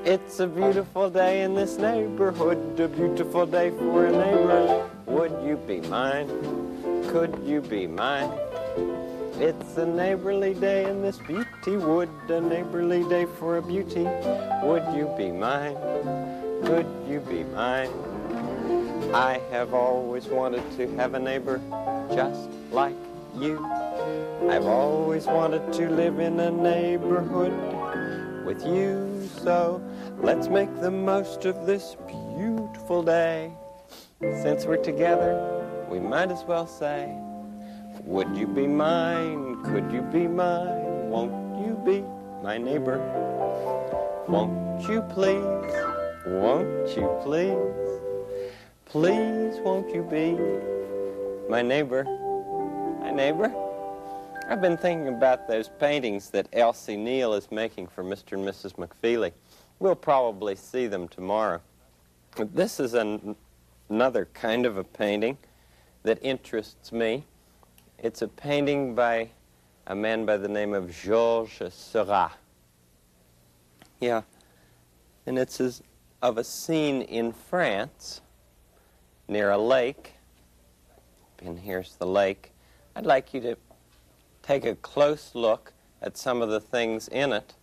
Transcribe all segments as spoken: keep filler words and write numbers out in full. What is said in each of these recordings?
It's a beautiful day in this neighborhood, a beautiful day for a neighbor. Would you be mine? Could you be mine? It's a neighborly day in this beauty wood, a neighborly day for a beauty. Would you be mine? Could you be mine? I have always wanted to have a neighbor just like you. I've always wanted to live in a neighborhood with you, so let's make the most of this beautiful day. Since we're together, we might as well say, would you be mine? Could you be mine? Won't you be my neighbor? Won't you please? Won't you please? Please, won't you be my neighbor? My neighbor? I've been thinking about those paintings that Elsie Neal is making for Mister and Missus McFeely. We'll probably see them tomorrow. This is an, another kind of a painting that interests me. It's a painting by a man by the name of Georges Seurat. Yeah, and it's as, of a scene in France near a lake. And here's the lake. I'd like you to take a close look at some of the things in it.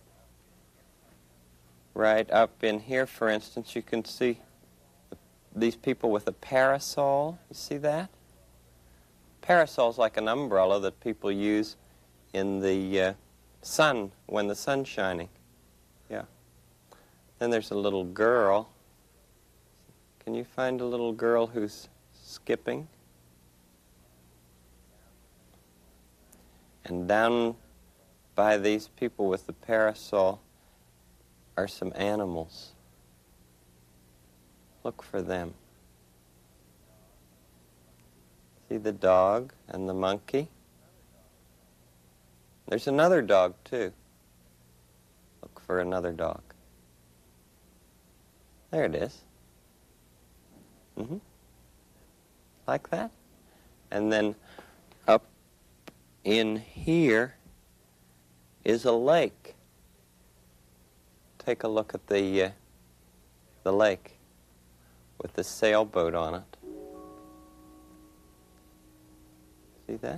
Right up in here, for instance, you can see these people with a parasol. You see that? Parasol's like an umbrella that people use in the uh, sun, when the sun's shining. Yeah. Then there's a little girl. Can you find a little girl who's skipping? And down by these people with the parasol are some animals. Look for them. See the dog and the monkey? There's another dog, too. Look for another dog. There it is. Mm-hmm. Like that? And then up in here is a lake. Take a look at the, uh, the lake with the sailboat on it. See that?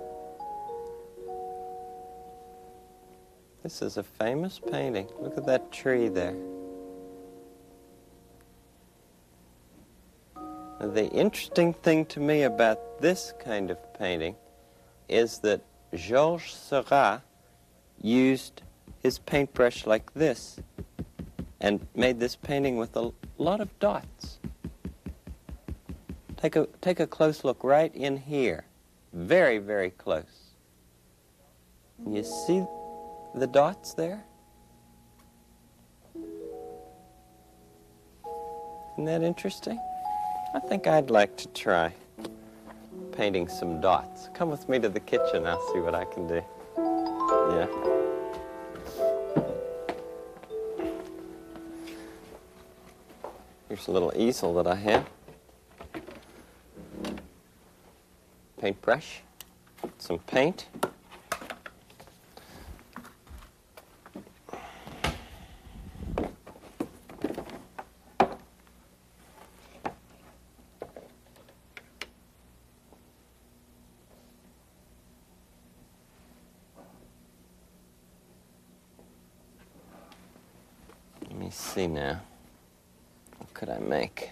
This is a famous painting. Look at that tree there. Now, the interesting thing to me about this kind of painting is that Georges Seurat used his paintbrush like this and made this painting with a lot of dots. Take a, take a close look right in here. Very, very close. You see the dots there? Isn't that interesting? I think I'd like to try painting some dots. Come with me to the kitchen. I'll see what I can do. Yeah. Here's a little easel that I have. Paintbrush, some paint. Let me see now. What could I make?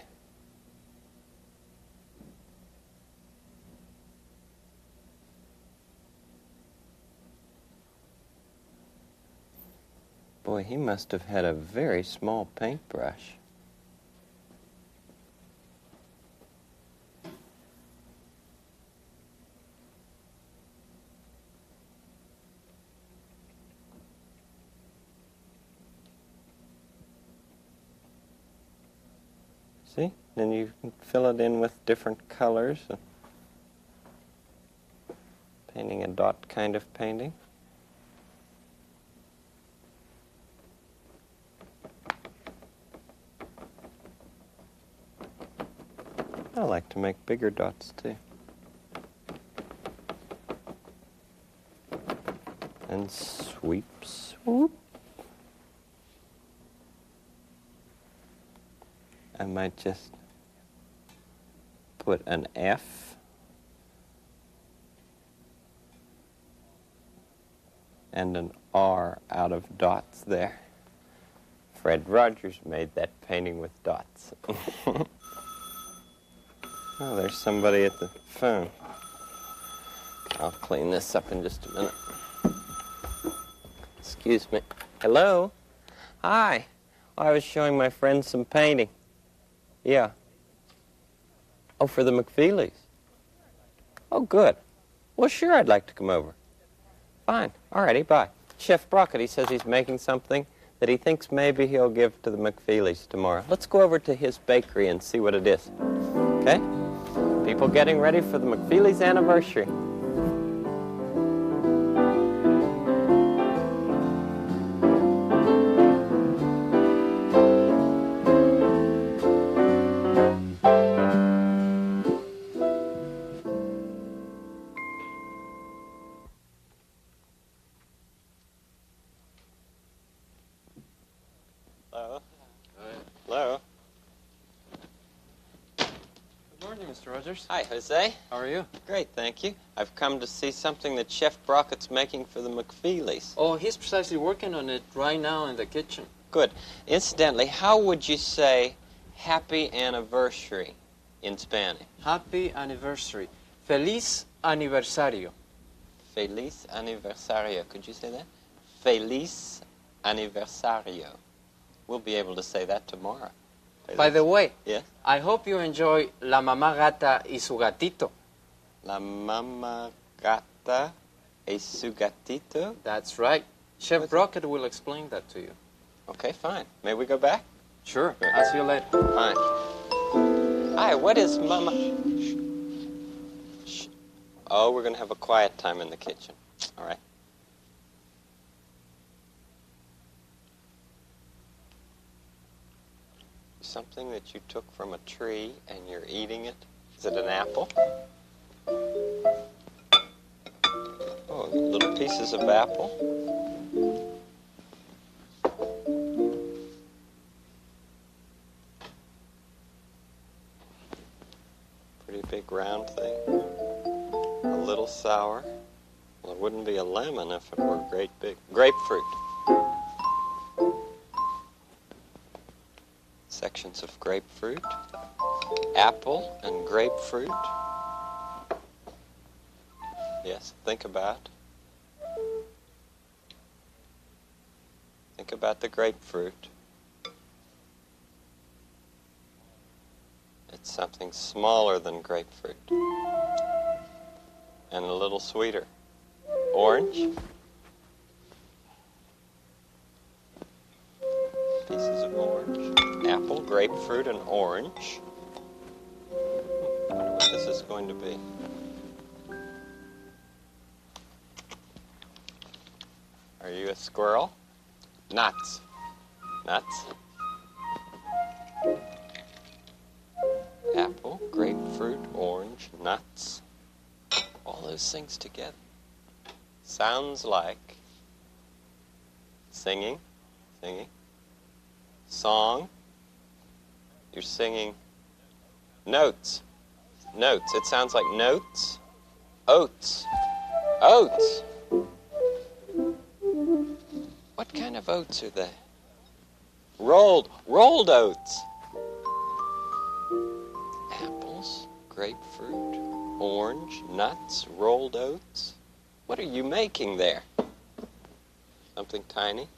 Boy, he must have had a very small paintbrush. See? Then you can fill it in with different colors. Painting a dot kind of painting. I like to make bigger dots too. And sweep, swoop. I might just put an F and an R out of dots there. Fred Rogers made that painting with dots. Oh, there's somebody at the phone. I'll clean this up in just a minute. Excuse me. Hello? Hi. I was showing my friend some painting. Yeah. Oh, for the McFeelys. Oh, good. Well, sure, I'd like to come over. Fine. All righty, bye. Chef Brockett, he says he's making something that he thinks maybe he'll give to the McFeelys tomorrow. Let's go over to his bakery and see what it is. Okay? People getting ready for the McFeelys' anniversary. Hello? Hello? Good morning, Mister Rogers. Hi, Jose. How are you? Great, thank you. I've come to see something that Chef Brockett's making for the McFeelys. Oh, he's precisely working on it right now in the kitchen. Good. Incidentally, how would you say happy anniversary in Spanish? Happy anniversary. Feliz aniversario. Feliz aniversario. Could you say that? Feliz aniversario. We'll be able to say that tomorrow. By the way, yes? I hope you enjoy La Mamá Gata y su gatito. La mamá gata y su gatito? That's right. Chef What's Brockett will explain that to you. Okay, fine. May we go back? Sure. Good. I'll see you later. Fine. Hi, what is mama? Shh. Shh. Oh, we're going to have a quiet time in the kitchen. All right. Something that you took from a tree and you're eating it. Is it an apple? Oh, little pieces of apple. Pretty big round thing. A little sour. Well, it wouldn't be a lemon if it were great big. Grapefruit. Sections of grapefruit, apple and grapefruit. Yes, think about. Think about the grapefruit. It's something smaller than grapefruit and a little sweeter. Orange. Pieces of orange. Apple, grapefruit, and orange. I wonder what this is going to be. Are you a squirrel? Nuts. Nuts. Apple, grapefruit, orange, nuts. All those things together. Sounds like singing, singing, song. You're singing notes. Notes. It sounds like notes. Oats. Oats. What kind of oats are they? Rolled. Rolled oats. Apples, grapefruit, orange, nuts, rolled oats. What are you making there? Something tiny?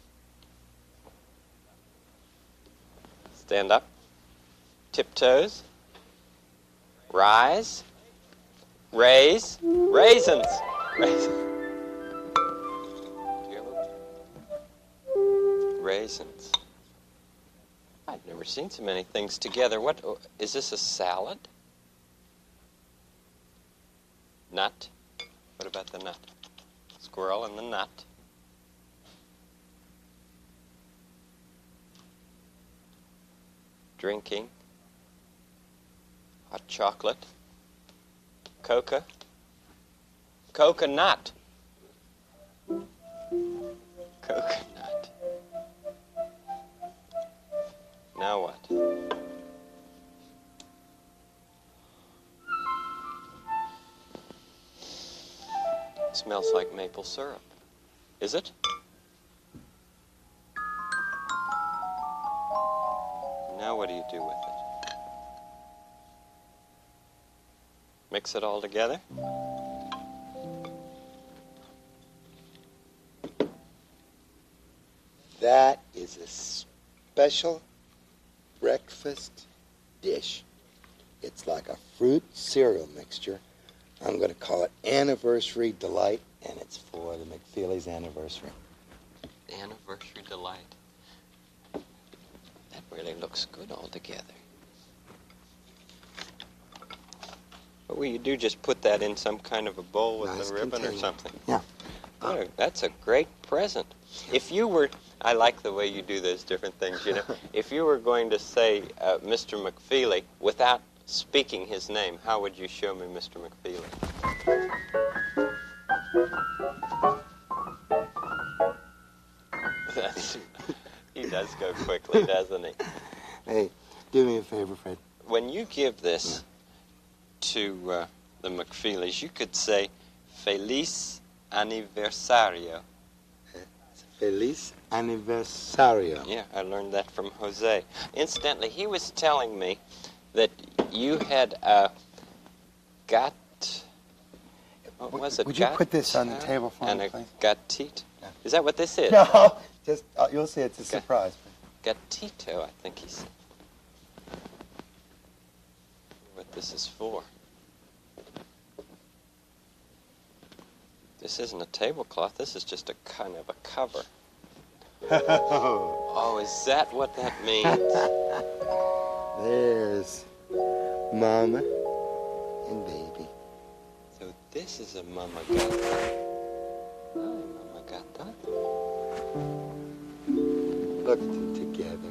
Stand up. Tiptoes. Rise. Raise. Raisins. Raisins. Do you have a... Raisins. I've never seen so many things together. What is this, a salad? Nut. What about the nut? Squirrel and the nut. Drinking. Hot chocolate. Coca. Coconut. Coconut. Now what? Smells like maple syrup. Is it? Now what do you do with it? Mix it all together? That is a special breakfast dish. It's like a fruit cereal mixture. I'm going to call it Anniversary Delight, and it's for the McFeely's anniversary. Anniversary Delight. That really looks good all together. What will you do? Just put that in some kind of a bowl with Nice a ribbon container. or something? Yeah. Oh, that's a great present. If you were, I like the way you do those different things, you know. If you were going to say uh, Mister McFeely without speaking his name, how would you show me Mister McFeely? That's, he does go quickly, doesn't he? Hey, do me a favor, Fred. When you give this to uh, the McFeelys, you could say Feliz Aniversario. Feliz Aniversario. Yeah, I learned that from Jose. Incidentally, he was telling me that you had a gat... What was it? Would you put this on the Gata table for and me, a please? gatito. Yeah. Is that what this is? No, just, uh, you'll see it's a Okay. surprise. Gatito, I think he said. What this is for. This isn't a tablecloth. This is just a kind of a cover. Oh, is that what that means? There's Mama and Baby. So this is a mama gata. Oh, mama gata. Look at them together.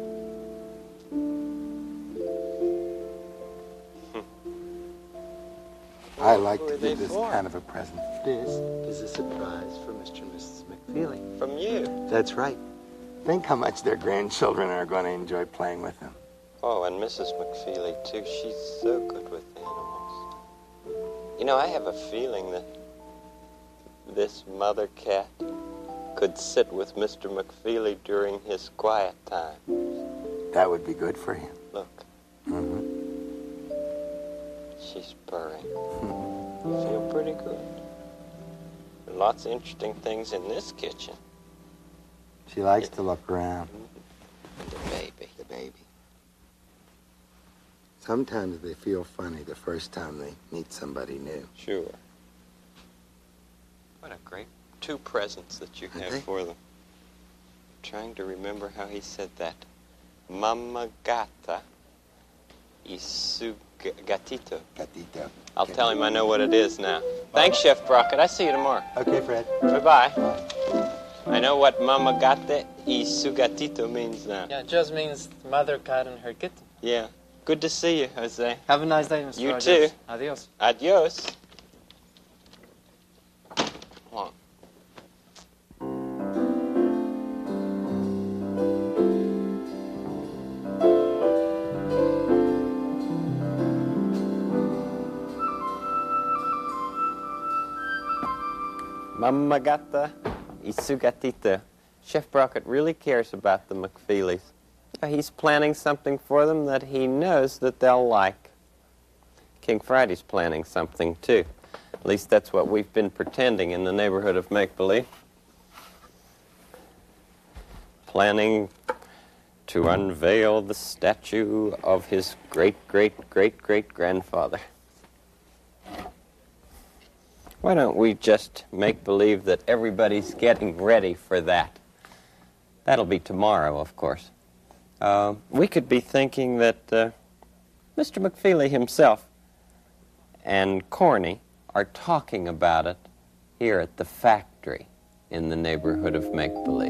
I like Who to are they give this for? kind of a present. This is a surprise for Mister and Missus McFeely. From you. That's right. Think how much their grandchildren are going to enjoy playing with them. Oh, and Missus McFeely, too. She's so good with animals. You know, I have a feeling that this mother cat could sit with Mister McFeely during his quiet time. That would be good for him. Look, Mm-hmm. she's purring. Feel pretty good. Lots of interesting things in this kitchen. She likes to look around. And the baby. The baby. Sometimes they feel funny the first time they meet somebody new. Sure. What a great two presents that you Aren't have they? for them. Trying to remember how he said that. Mama gata y su g- gatito. Gatito. I'll tell him I know what it is now. Thanks, Chef Brockett. I see you tomorrow. Okay, Fred. Bye-bye. Bye. I know what mama gata y su gatito means now. Yeah, it just means mother cat and her kitten. Yeah. Good to see you, Jose. Have a nice day, Mister You Rogers. too. Adios. Adios. Come on. Mamma gata y su gatito. Chef Brockett really cares about the McFeelys. He's planning something for them that he knows that they'll like. King Friday's planning something, too. At least that's what we've been pretending in the neighborhood of make-believe. Planning to unveil the statue of his great-great-great-great-grandfather. Why don't we just make believe that everybody's getting ready for that? That'll be tomorrow, of course. Uh, we could be thinking that uh, Mister McFeely himself and Corny are talking about it here at the factory in the neighborhood of make-believe.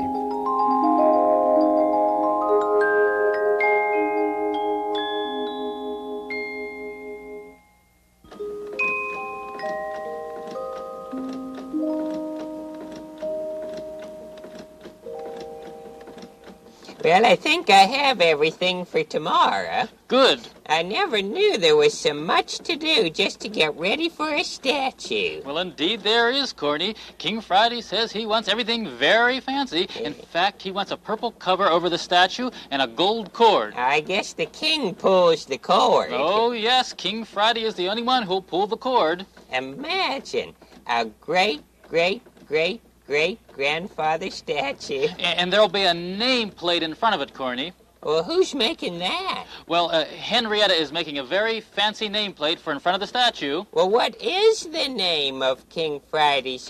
Well, I think I have everything for tomorrow. Good. I never knew there was so much to do just to get ready for a statue. Well, indeed there is, Corny. King Friday says he wants everything very fancy. In fact, he wants a purple cover over the statue and a gold cord. I guess the king pulls the cord. Oh, yes, King Friday is the only one who'll pull the cord. Imagine a great, great, great, great-grandfather statue. And there'll be a nameplate in front of it, Corny. Well, who's making that? Well, uh, Henrietta is making a very fancy nameplate for in front of the statue. Well, what is the name of King Friday's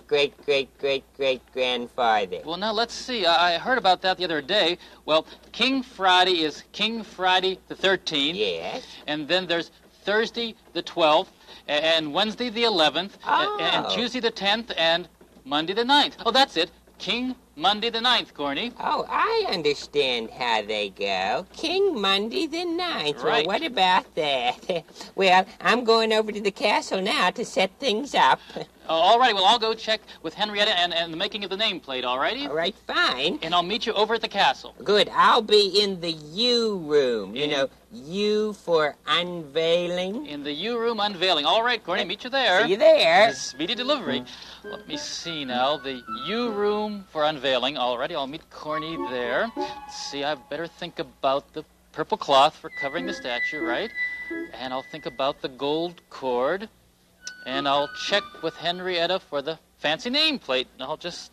great-great-great-great-grandfather? Well, now, let's see. I I heard about that the other day. Well, King Friday is King Friday the thirteenth. Yes. And then there's Thursday the twelfth, and Wednesday the eleventh, Oh. and Tuesday the tenth, and Monday the ninth. Oh, that's it. King Monday the ninth, Corny. Oh, I understand how they go. King Monday the ninth. Right. Well, what about that? Well, I'm going over to the castle now to set things up. Uh, all right, well, I'll go check with Henrietta and, and the making of the nameplate, all righty? All right, fine. And I'll meet you over at the castle. Good. I'll be in the U room. You Yeah. know, U for unveiling. In the U room unveiling. All right, Corny, meet you there. See you there. The speedy delivery. Let me see now. The U room for unveiling. Alrighty, I'll meet Corny there. Let's see, I better think about the purple cloth for covering the statue, right? And I'll think about the gold cord. And I'll check with Henrietta for the fancy nameplate. And I'll just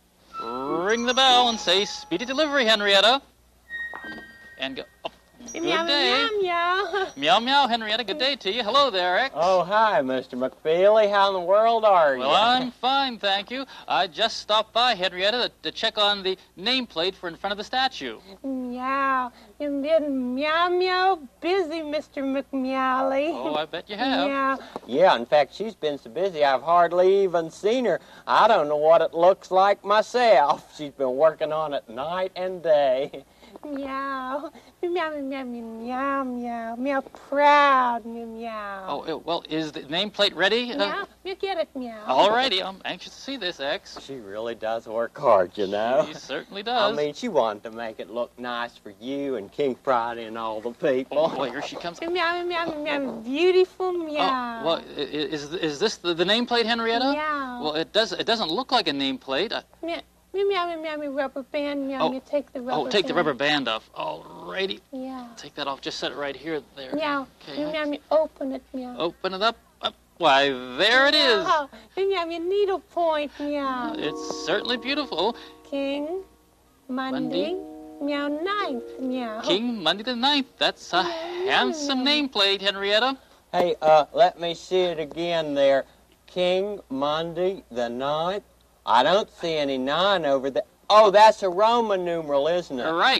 ring the bell and say, speedy delivery, Henrietta. And go, oh, good Meow, day. meow, meow. Meow, meow, Henrietta, good day to you. Hello there, X. Oh, hi, Mister McFeely. How in the world are you? Well, I'm fine, thank you. I just stopped by, Henrietta, to, to check on the nameplate for in front of the statue. Meow. You've been meow, meow busy, Mister McMeowly. Oh, I bet you have. Meow. Yeah, in fact, she's been so busy I've hardly even seen her. I don't know what it looks like myself. She's been working on it night and day. Meow. Meow, meow, meow, meow, meow. Meow, proud, meow, meow. Oh, uh, well, is the nameplate ready? Uh, Meow. You get it, meow. all righty, I'm anxious to see this, X. She really does work hard, you know. She certainly I does. mean, she wanted to make it look nice for you and King Friday and all the people. Oh, boy, here she comes. Meow, meow, meow, meow. Beautiful Oh, meow. well, i- i- is is this the, the nameplate, Henrietta? Meow. Well, it does. It doesn't look like a nameplate. I, Meow, meow, meow, meow, meow, rubber band, meow. Oh. You take the rubber oh, take the band. rubber band off. All righty. Meow. Take that off. Just set it right here. There. Meow. Okay. Meow, meow, meow. Open it, meow. Open it up. up. Why, there it is. Meow. Meow, meow, needle point, meow. It's certainly beautiful. King, Monday, meow, ninth, meow. King Monday the ninth. That's a handsome nameplate, Henrietta. Hey, uh, let me see it again there. King Monday the ninth. I don't see any nine over there. Oh, that's a Roman numeral, isn't All it? right.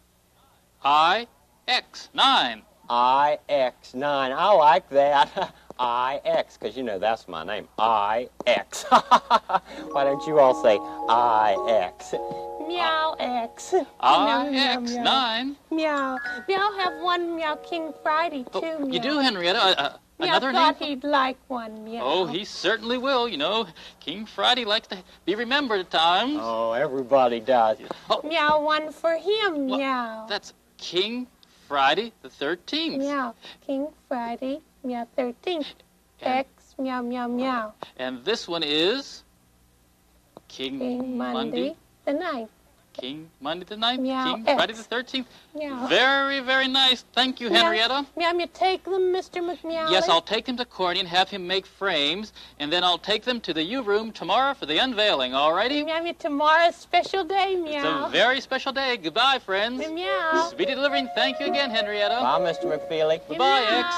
I X nine. I X nine. I like that. I X, because you know that's my name. I X. Why don't you all say I X? Meow X. I Meow, X meow, nine. Meow. Meow have one Meow King Friday too. Oh, meow. you do, Henrietta. Uh, uh, Meow another thought name? he'd like one. Meow. Oh, he certainly will. You know, King Friday likes to be remembered at times. Oh, everybody does. Oh, Meow one for him. What? Meow. that's King Friday the thirteenth. Meow. King Friday. Meow thirteenth. And- X. Meow meow meow. And this one is King, King Monday, the ninth. King Monday the ninth. Meow, King Friday X. the thirteenth. Meow. Very, very nice. Thank you, Meow. Henrietta. Meow meow. Take them, Mister McMeow. Yes, I'll take them to Corny and have him make frames, and then I'll take them to the U room tomorrow for the unveiling, all righty? Meow meow. Tomorrow's special day. It's Meow. a very special day. Goodbye, friends. Meow. Speedy delivering. Thank you again, Henrietta. Bye, Mister McFeely. Goodbye, X.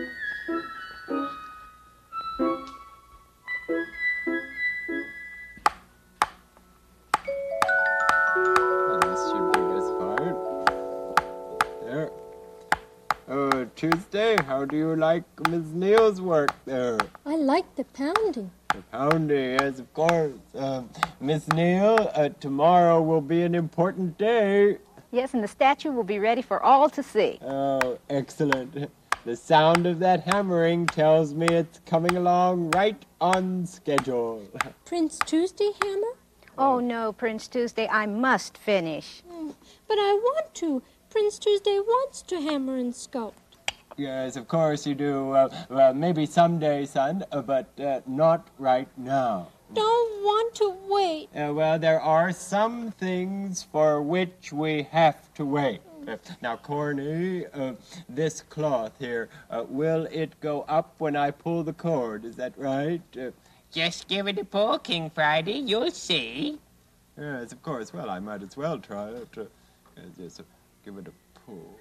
This should be this part. There. Oh, Tuesday, how do you like Miss Neal's work there? I like the pounding. The pounding, yes, of course. Um, Miss Neal, uh, tomorrow will be an important day. Yes, and the statue will be ready for all to see. Oh, excellent. The sound of that hammering tells me it's coming along right on schedule. Prince Tuesday hammer? Oh, no, Prince Tuesday, I must finish. But But I want to. Prince Tuesday wants to hammer and sculpt. Yes, of course you do. Uh, well, maybe someday, son, uh, but uh, not right now. Don't want to wait. Uh, well, there are some things for which we have to wait. Uh, now, Corny, uh, this cloth here, uh, will it go up when I pull the cord? Is that right? Uh, Just give it a pull, King Friday. You'll see. yes, of course. Well, I might as well try it. Uh, uh, just uh, give it a pull.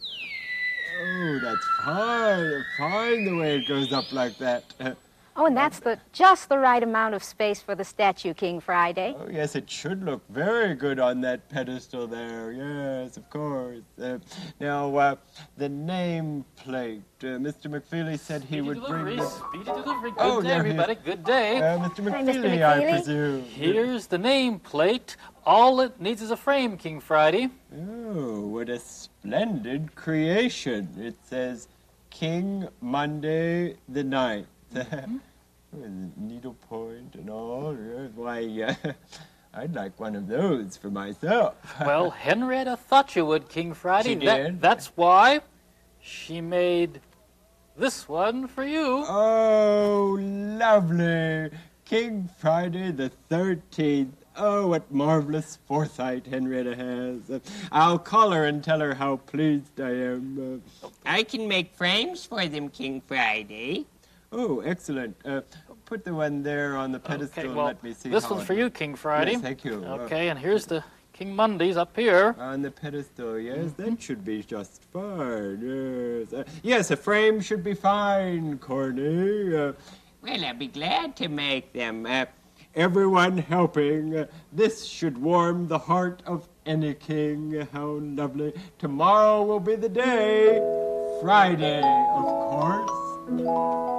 Oh, that's fine. Fine the way it goes up like that. Uh, Oh, and that's the just the right amount of space for the statue, King Friday. Oh, yes, it should look very good on that pedestal there. Yes, of course. Uh, now, uh, the nameplate. Uh, Mister McFeely said he Speedy would delivery, bring the... speedy delivery. Good Oh, day, there he is. everybody. Good day. Uh, Mister Hi, Mister McFeely, I McFeely. presume. Here's the nameplate. All it needs is a frame, King Friday. Oh, what a splendid creation. It says King Monday the ninth. Mm-hmm. With needlepoint and all. Why, uh, I'd like one of those for myself. Well, Henrietta thought you would, King Friday. She That- did? That's why she made this one for you. Oh, lovely. King Friday the thirteenth. Oh, what marvelous foresight Henrietta has. Uh, I'll call her and tell her how pleased I am. Uh, I can make frames for them, King Friday. oh, excellent. Uh, put the one there on the pedestal Okay, and well, let me see this how one's it for you, King Friday. Yes, thank you. Uh, Okay, and here's the King Mondays up here. on the pedestal, yes, that should be just fine. Yes, uh, yes, a frame should be fine, Corny. Uh, Well, I'll be glad to make them. uh, everyone helping. Uh, this should warm the heart of any king. How lovely. Tomorrow will be the day. Friday, of course.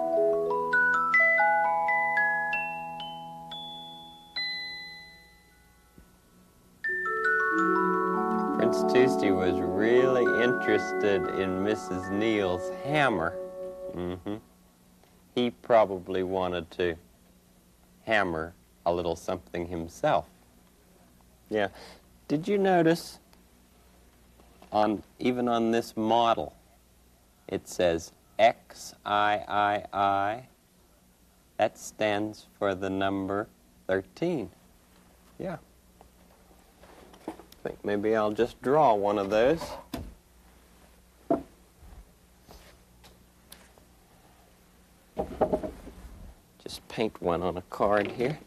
Prince Tuesday was really interested in Missus Neal's hammer. Mm-hmm. He probably wanted to hammer a little something himself. Yeah. Did you notice on even on this model it says X I I I? That stands for the number thirteen. Yeah. I think maybe I'll just draw one of those. Just paint one on a card here.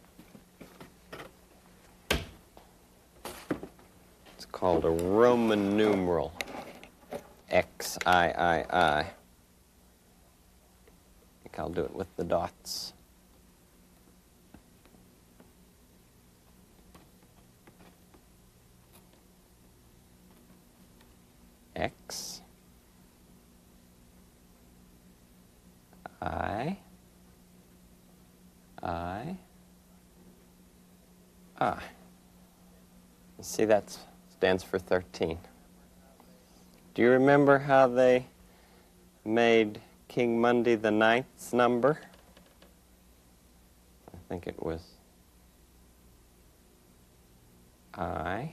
It's called a Roman numeral. X I I I. I think I'll do it with the dots. X I I I. You see, that stands for thirteen. Do you remember how they made King Monday the ninth's number? I think it was I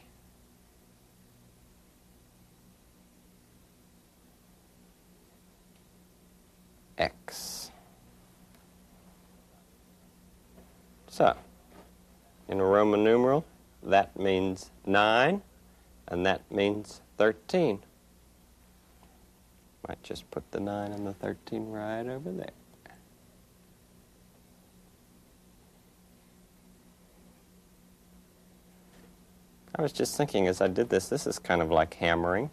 X. So, in a Roman numeral, that means nine, and that means thirteen. Might just put the nine and the thirteen right over there. I was just thinking as I did this, this is kind of like hammering.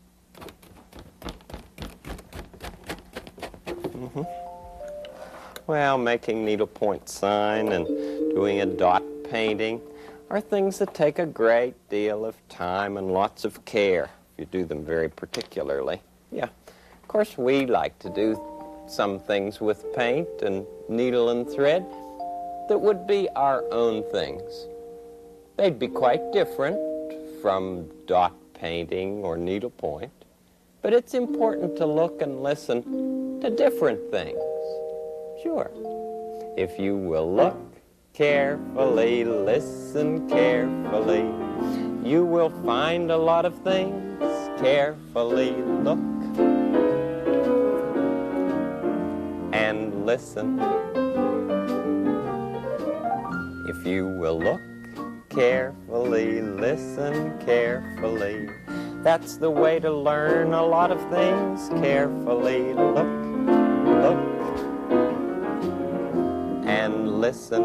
Mm-hmm. Well, making needlepoint sign and doing a dot painting are things that take a great deal of time and lots of care if you do them very particularly. Yeah, of course we like to do some things with paint and needle and thread that would be our own things. They'd be quite different from dot painting or needlepoint, but it's important to look and listen to different things. Sure. If you will look carefully, listen carefully, you will find a lot of things. Carefully look and listen. If you will look carefully, listen carefully, that's the way to learn a lot of things. Carefully look, look, and listen.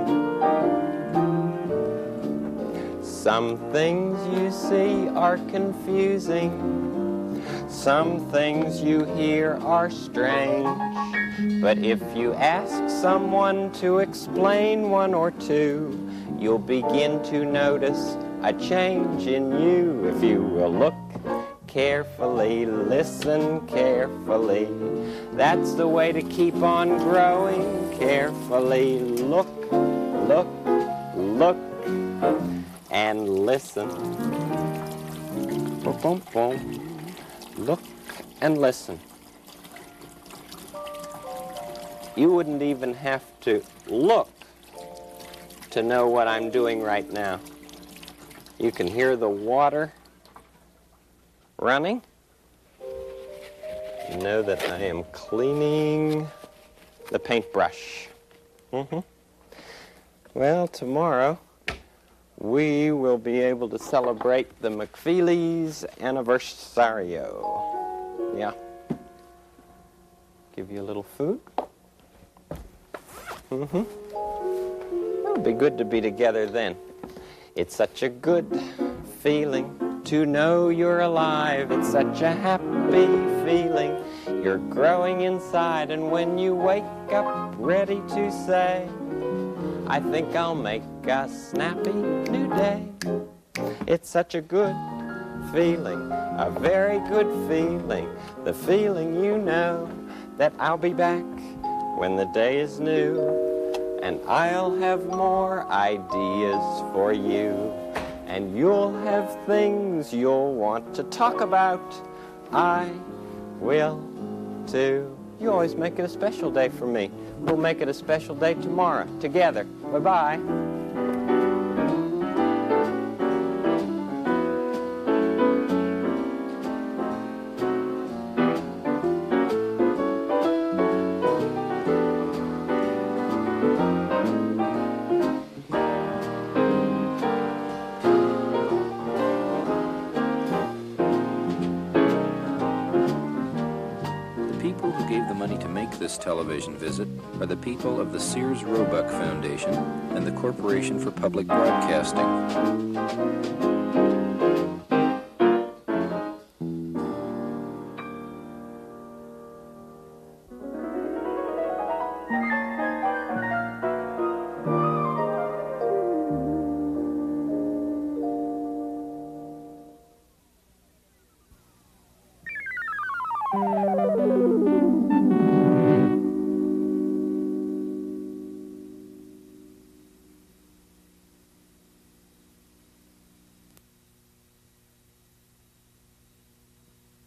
Some things you see are confusing. Some things you hear are strange. But if you ask someone to explain one or two, you'll begin to notice a change in you. If you will look carefully, listen carefully, that's the way to keep on growing. Carefully look, look, look, and listen. Boom, boom, boom. Look and listen. You wouldn't even have to look to know what I'm doing right now. You can hear the water running. You know that I am cleaning the paintbrush. Mm-hmm. Well, tomorrow we will be able to celebrate the McFeely's anniversario. Yeah. Give you a little food. Mm-hmm. It'll be good to be together then. It's such a good feeling to know you're alive. It's such a happy feeling. You're growing inside, and when you wake up ready to say, I think I'll make a snappy new day. It's such a good feeling, a very good feeling, the feeling you know that I'll be back when the day is new, and I'll have more ideas for you, and you'll have things you'll want to talk about. I will too. You always make it a special day for me. We'll make it a special day tomorrow, together. Bye-bye. This television visit are the people of the Sears Roebuck Foundation and the Corporation for Public Broadcasting.